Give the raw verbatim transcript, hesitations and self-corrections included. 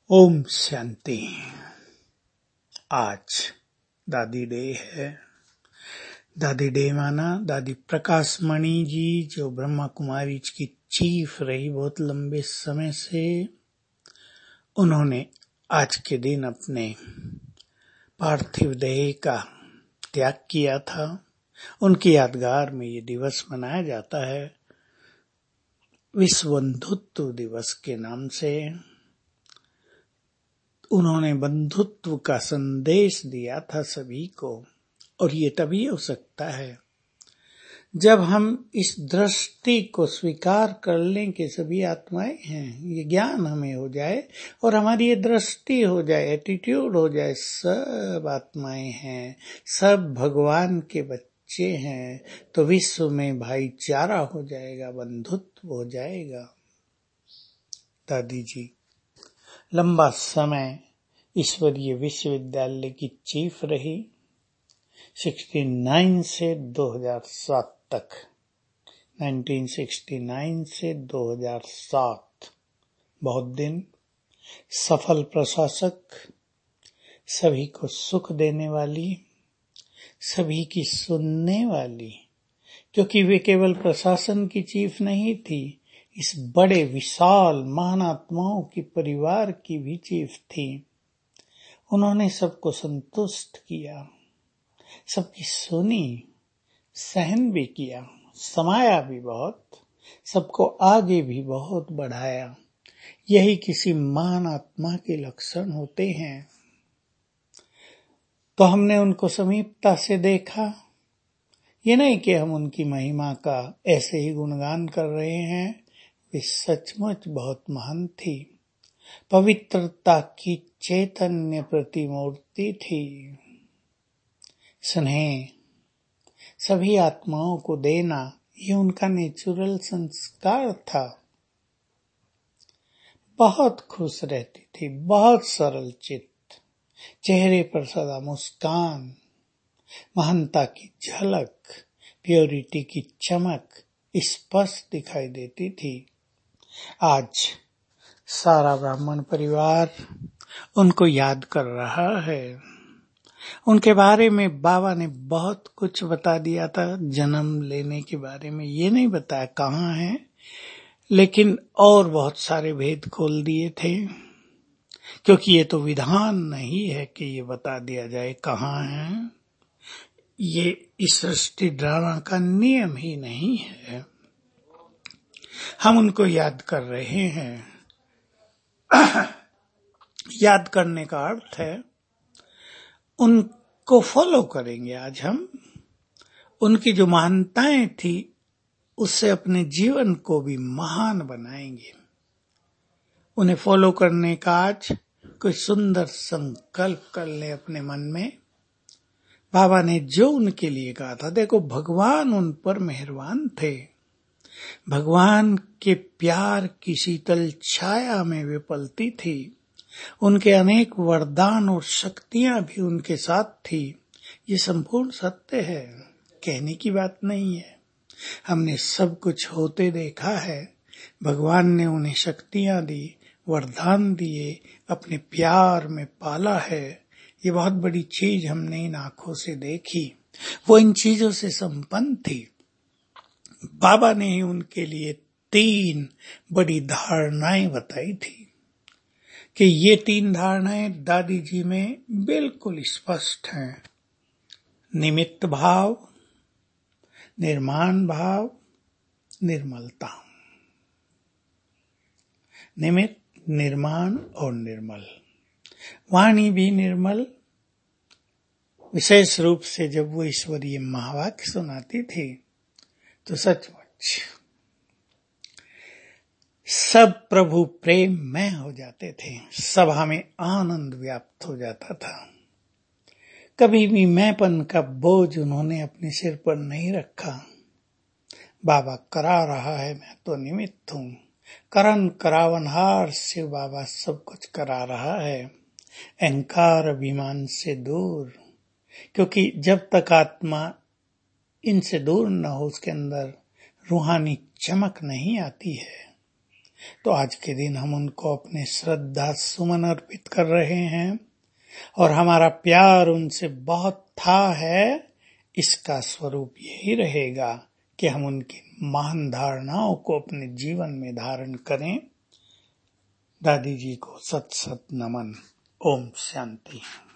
ओम शांति। आज दादी डे है। दादी डे माना दादी प्रकाश मणि जी, जो ब्रह्मा कुमारी की चीफ रही बहुत लंबे समय से, उन्होंने आज के दिन अपने पार्थिव देह का त्याग किया था। उनकी यादगार में ये दिवस मनाया जाता है विश्व बंधुत्व दिवस के नाम से। उन्होंने बंधुत्व का संदेश दिया था सभी को, और ये तभी हो सकता है जब हम इस दृष्टि को स्वीकार कर लें कि सभी आत्माएं हैं। ये ज्ञान हमें हो जाए और हमारी ये दृष्टि हो जाए, एटीट्यूड हो जाए, सब आत्माएं हैं, सब भगवान के बच्चे हैं, तो विश्व में भाईचारा हो जाएगा, बंधुत्व हो जाएगा। दादी जी लंबा समय ईश्वरीय विश्वविद्यालय की चीफ रही, उनहत्तर से दो हज़ार सात तक, उन्नीस सौ उनहत्तर से दो हज़ार सात, बहुत दिन। सफल प्रशासक, सभी को सुख देने वाली, सभी की सुनने वाली, क्योंकि वे केवल प्रशासन की चीफ नहीं थी, इस बड़े विशाल महान आत्माओं की परिवार की भी चीफ थी। उन्होंने सबको संतुष्ट किया, सबकी सुनी, सहन भी किया, समाया भी बहुत, सबको आगे भी बहुत बढ़ाया। यही किसी महान आत्मा के लक्षण होते हैं। तो हमने उनको समीपता से देखा। ये नहीं कि हम उनकी महिमा का ऐसे ही गुणगान कर रहे हैं, वे सचमुच बहुत महान थी। पवित्रता की चैतन्य प्रतिमूर्ति थी। स्नेह सभी आत्माओं को देना, ये उनका नेचुरल संस्कार था। बहुत खुश रहती थी, बहुत सरल चित्त, चेहरे पर सदा मुस्कान, महानता की झलक, प्योरिटी की चमक स्पष्ट दिखाई देती थी। आज सारा ब्राह्मण परिवार उनको याद कर रहा है। उनके बारे में बाबा ने बहुत कुछ बता दिया था। जन्म लेने के बारे में ये नहीं बताया कहाँ है, लेकिन और बहुत सारे भेद खोल दिए थे, क्योंकि ये तो विधान नहीं है कि ये बता दिया जाए कहाँ है। ये इस सृष्टि ड्रामा का नियम ही नहीं है। हम उनको याद कर रहे हैं। याद करने का अर्थ है उनको फॉलो करेंगे। आज हम उनकी जो महानताएं थी उससे अपने जीवन को भी महान बनाएंगे। उन्हें फॉलो करने का आज कोई सुंदर संकल्प कर ले अपने मन में। बाबा ने जो उनके लिए कहा था, देखो भगवान उन पर मेहरबान थे। भगवान के प्यार की शीतल छाया में वे पलती थी। उनके अनेक वरदान और शक्तियां भी उनके साथ थी। ये संपूर्ण सत्य है, कहने की बात नहीं है। हमने सब कुछ होते देखा है। भगवान ने उन्हें शक्तियां दी, वरदान दिए, अपने प्यार में पाला है। ये बहुत बड़ी चीज हमने इन आंखों से देखी। वो इन चीजों से संपन्न थी। बाबा ने ही उनके लिए तीन बड़ी धारणाएं बताई थी कि ये तीन धारणाएं दादी जी में बिल्कुल स्पष्ट हैं। निमित्त भाव, निर्माण भाव, निर्मलता। निमित्त, निर्माण और निर्मल। वाणी भी निर्मल। विशेष रूप से जब वो ईश्वरीय महावाक्य सुनाती थी तो सचमुच सब प्रभु प्रेम में हो जाते थे। सभा में आनंद व्याप्त हो जाता था। कभी भी मैंपन का बोझ उन्होंने अपने सिर पर नहीं रखा। बाबा करा रहा है, मैं तो निमित्त हूँ। करन करावनहार शिव बाबा सब कुछ करा रहा है। अहंकार अभिमान से दूर, क्योंकि जब तक आत्मा इनसे दूर न हो, उसके अंदर रूहानी चमक नहीं आती है। तो आज के दिन हम उनको अपने श्रद्धा सुमन अर्पित कर रहे हैं और हमारा प्यार उनसे बहुत था है। इसका स्वरूप यही रहेगा कि हम उनकी महान धारणाओं को अपने जीवन में धारण करें। दादी जी को सत सत नमन। ओम शांति।